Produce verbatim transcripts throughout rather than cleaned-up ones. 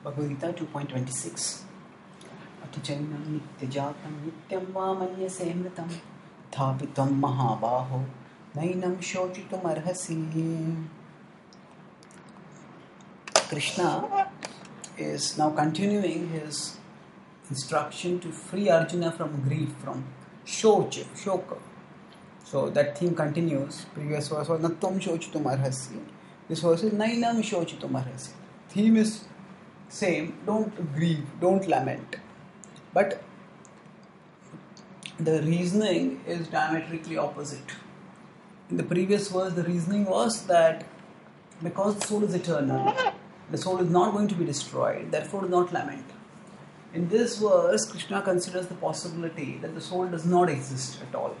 Bhagavad Gita two point twenty-six. Atachainam nityajatam nityam va manyase mritam thapitam mahabaho nainam shochitum arhasi. Krishna is now continuing his instruction to free Arjuna from grief, from shocha, shoka. So that theme continues. Previous verse was Nattam shochitum arhasi. This verse is Nainam shochitum arhasi. Theme is same, don't grieve, don't lament. But the reasoning is diametrically opposite. In the previous verse, the reasoning was that because the soul is eternal, the soul is not going to be destroyed, therefore do not lament. In this verse, Krishna considers the possibility that the soul does not exist at all.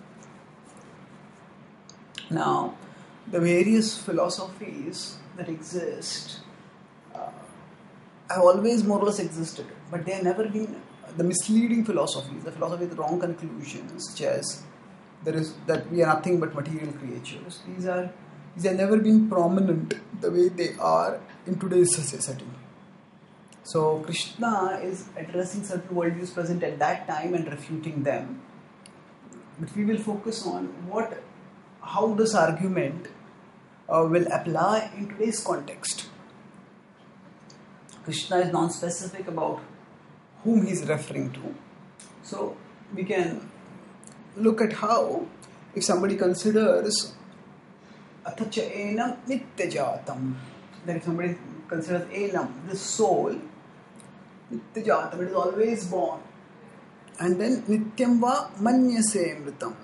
Now, the various philosophies that exist uh, have always more or less existed, but they have never been the misleading philosophies, the philosophy with wrong conclusions, such as there is that we are nothing but material creatures. These are these have never been prominent the way they are in today's society. So Krishna is addressing certain worldviews present at that time and refuting them. But we will focus on what, how this argument uh, will apply in today's context. Krishna is non-specific about whom he is referring to. So we can look at how, if somebody considers Atacha enam nityajatam, that if somebody considers enam, the soul, nityajatam, it is always born, and then nityam va manyase mritam,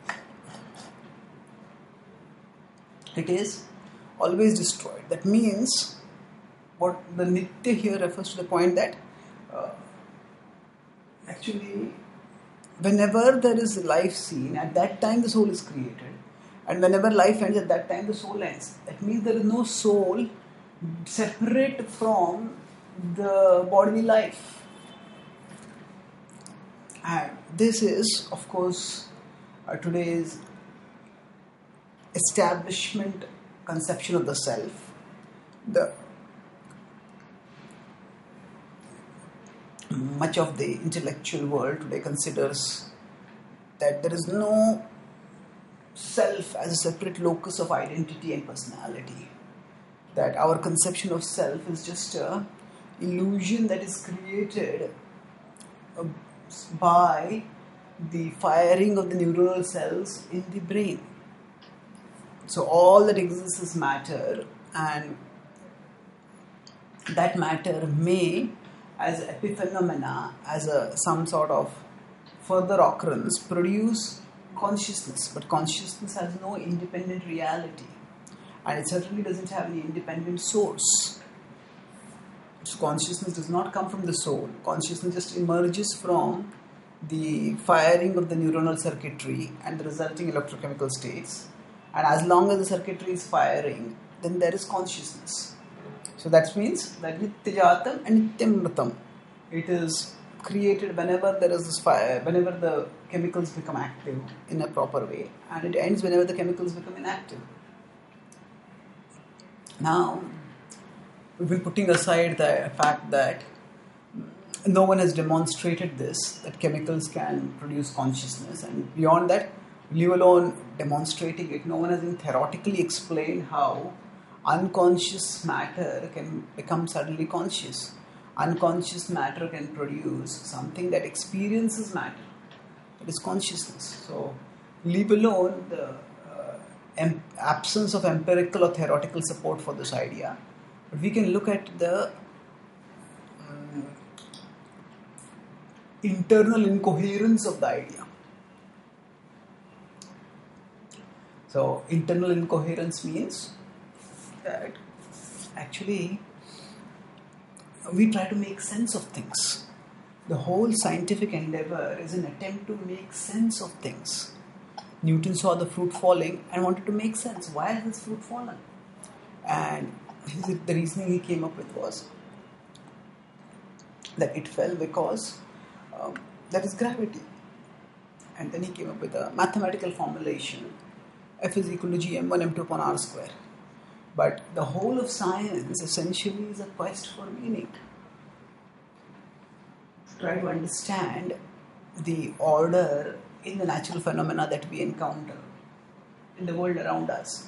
it is always destroyed. That means what the nitya here refers to the point that uh, actually whenever there is life seen, at that time the soul is created, and whenever life ends, at that time the soul ends. That means there is no soul separate from the bodily life. And this is, of course, uh, today's establishment conception of the self. The much of the intellectual world today considers that there is no self as a separate locus of identity and personality. That our conception of self is just an illusion that is created by the firing of the neuronal cells in the brain. So all that exists is matter, and that matter may, as epiphenomena, as a some sort of further occurrence, produce consciousness. But consciousness has no independent reality, and it certainly doesn't have any independent source. So consciousness does not come from the soul. Consciousness just emerges from the firing of the neuronal circuitry and the resulting electrochemical states. And as long as the circuitry is firing, then there is consciousness. So that means that nityajatam and nityamritam. It is created whenever there is this fire, whenever the chemicals become active in a proper way, and it ends whenever the chemicals become inactive. Now, we've been putting aside the fact that no one has demonstrated this, that chemicals can produce consciousness, and beyond that, leave alone demonstrating it, no one has been theoretically explained how unconscious matter can become suddenly conscious. Unconscious matter can produce something that experiences matter, that is consciousness. So, leave alone the uh, em- absence of empirical or theoretical support for this idea, but we can look at the um, internal incoherence of the idea. So, internal incoherence means that actually we try to make sense of things. The whole scientific endeavor is an attempt to make sense of things. Newton saw the fruit falling and wanted to make sense. Why has this fruit fallen? And the reasoning he came up with was that it fell because um, there is gravity. And then he came up with a mathematical formulation: F is equal to G M one M two upon R square. But the whole of science essentially is a quest for meaning. try to understand the order in the natural phenomena that we encounter in the world around us.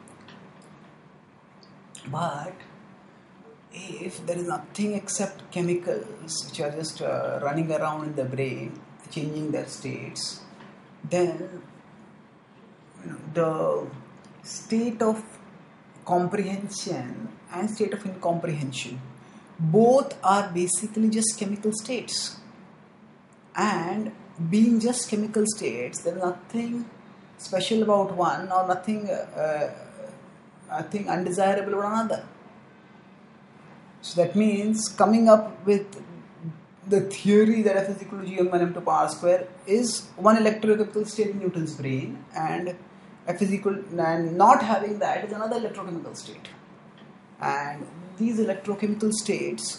But if there is nothing except chemicals which are just uh, running around in the brain, changing their states, then you know, the state of comprehension and state of incomprehension, both are basically just chemical states. And being just chemical states, there is nothing special about one or nothing, uh, nothing undesirable about another. So that means coming up with the theory that F is equal to g m one m two power square is one electrochemical state in Newton's brain, and F is equal, and not having that is another electrochemical state. And these electrochemical states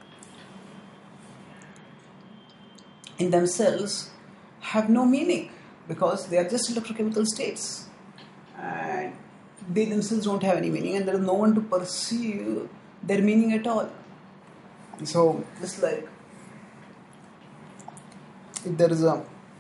in themselves have no meaning because they are just electrochemical states, and they themselves don't have any meaning, and there is no one to perceive their meaning at all. So just like if there is a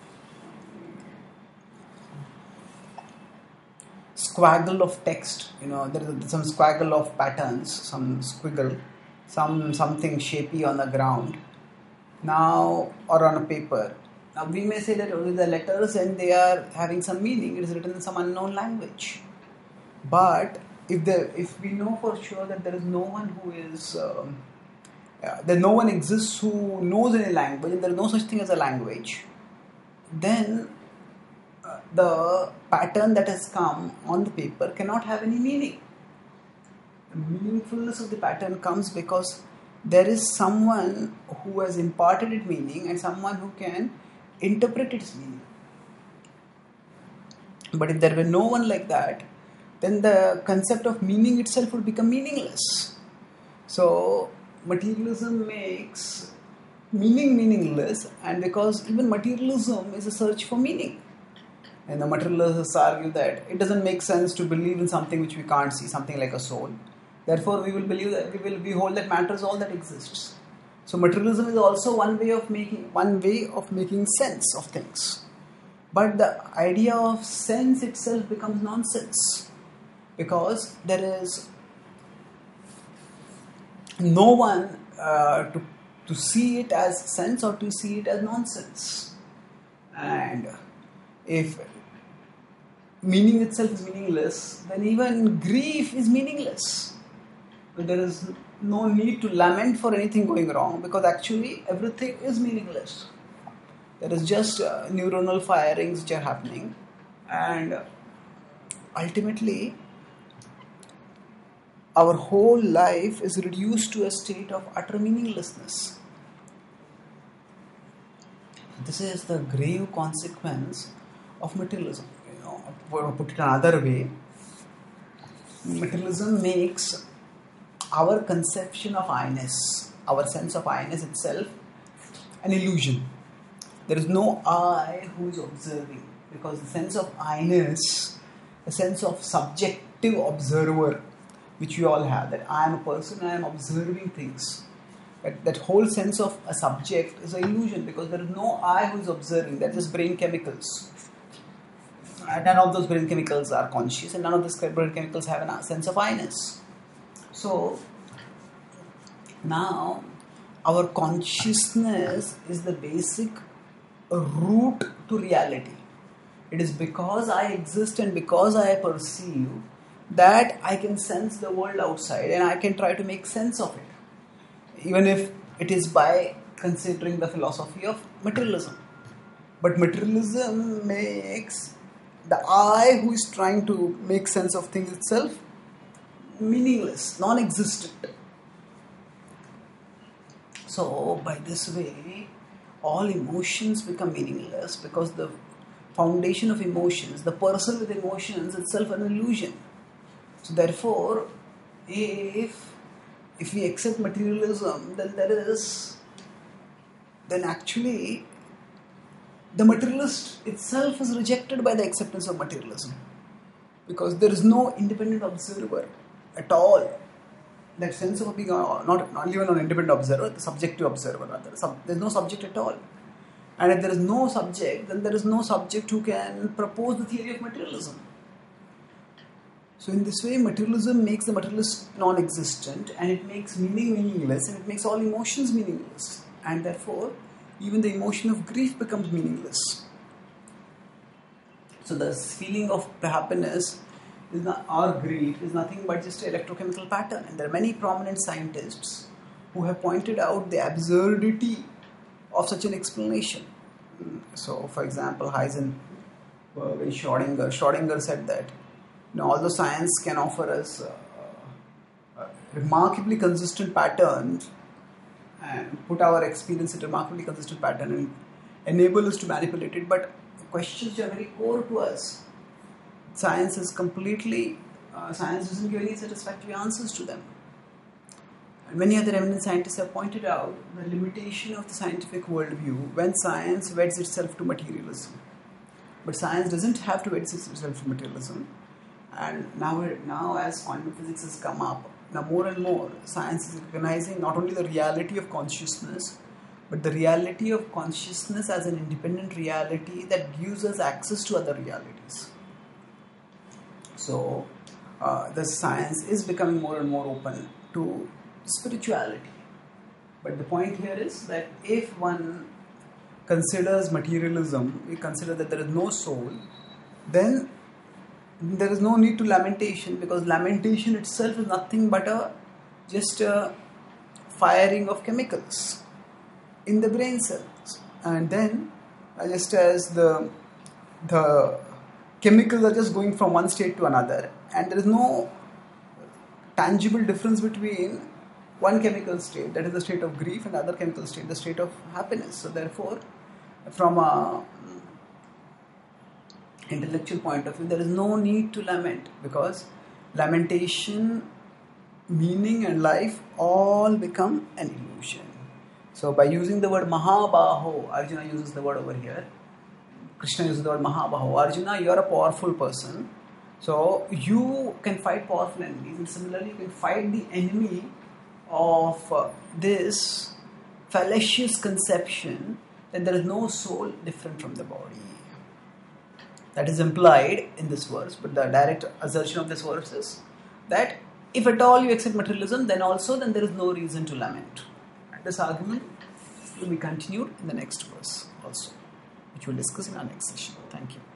squaggle of text, you know, there is some squaggle of patterns, some squiggle, some something shapy on the ground now, or on a paper. Now we may say that only the letters and they are having some meaning, it is written in some unknown language. But if there, if we know for sure that there is no one who is um, uh, that no one exists who knows any language, and there is no such thing as a language, then uh, the pattern that has come on the paper cannot have any meaning. The meaningfulness of the pattern comes because there is someone who has imparted it meaning and someone who can interpret its meaning. But if there were no one like that, then the concept of meaning itself would become meaningless. So materialism makes meaning meaningless, and because even materialism is a search for meaning. And the materialists argue that it doesn't make sense to believe in something which we can't see, something like a soul. Therefore, we will believe that we will behold that matter is all that exists. So materialism is also one way of making one way of making sense of things. But the idea of sense itself becomes nonsense, because there is no one uh, to, to see it as sense or to see it as nonsense. And if meaning itself is meaningless, then even grief is meaningless. But there is no need to lament for anything going wrong, because actually everything is meaningless. There is just uh, neuronal firings which are happening, and ultimately our whole life is reduced to a state of utter meaninglessness. This is the grave consequence of materialism. You know, or put it another way, materialism makes our conception of I-ness, our sense of I-ness itself, an illusion. There is no I who is observing, because the sense of I-ness, the sense of subjective observer, which we all have, that I am a person, I am observing things. That, that whole sense of a subject is an illusion, because there is no I who is observing. That is brain chemicals. And none of those brain chemicals are conscious, and none of those brain chemicals have a sense of I-ness. So now our consciousness is the basic root to reality. It is because I exist and because I perceive that I can sense the world outside, and I can try to make sense of it, even if it is by considering the philosophy of materialism. But materialism makes the I who is trying to make sense of things itself meaningless, non-existent. So by this way, all emotions become meaningless, because the foundation of emotions, the person with emotions, itself an illusion. So therefore, if if we accept materialism, then there is, then actually the materialist itself is rejected by the acceptance of materialism, because there is no independent observer at all. that sense of being a, not, not even an independent observer, the subjective observer rather. Sub, there's no subject at all. And if there is no subject, then there is no subject who can propose the theory of materialism. So in this way, materialism makes the materialist non-existent, and it makes meaning meaningless, and it makes all emotions meaningless. And therefore, even the emotion of grief becomes meaningless. So this feeling of happiness is not, or grief is nothing but just an electrochemical pattern. And there are many prominent scientists who have pointed out the absurdity of such an explanation. So, for example, Heisenberg, Schrödinger, Schrödinger said that, you know, although science can offer us uh, uh, remarkably consistent patterns and put our experience in a remarkably consistent pattern and enable us to manipulate it, but questions which are very core to us, science is completely, uh, science doesn't give any satisfactory answers to them. And many other eminent scientists have pointed out the limitation of the scientific worldview when science weds itself to materialism. But science doesn't have to wed itself to materialism. And now, now as quantum physics has come up, now more and more science is recognizing not only the reality of consciousness, but the reality of consciousness as an independent reality that gives us access to other realities. So, uh, the science is becoming more and more open to spirituality. But the point here is that if one considers materialism, we consider that there is no soul, then there is no need to lamentation, because lamentation itself is nothing but a just a firing of chemicals in the brain cells. And then uh, just as the the chemicals are just going from one state to another, and there is no tangible difference between one chemical state, that is the state of grief, and other chemical state, the state of happiness. So therefore, from a intellectual point of view, there is no need to lament, because lamentation, meaning and life all become an illusion. So by using the word Mahabaho, Arjuna uses the word over here, Krishna uses the word Mahabaho. Arjuna, you are a powerful person, so you can fight powerful enemies, and similarly you can fight the enemy of uh, this fallacious conception that there is no soul different from the body. That is implied in this verse, but the direct assertion of this verse is that if at all you accept materialism, then also then there is no reason to lament. And this argument will be continued in the next verse also, which we'll discuss in our next session. Thank you.